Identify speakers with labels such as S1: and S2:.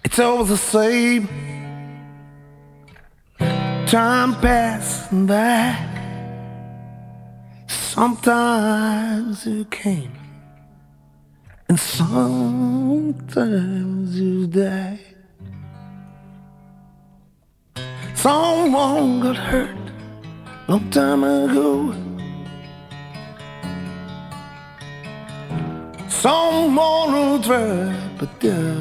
S1: It's always the same. Time passing by. Sometimes you came, and sometimes you die. Someone got hurt long time ago. Someone who tried, but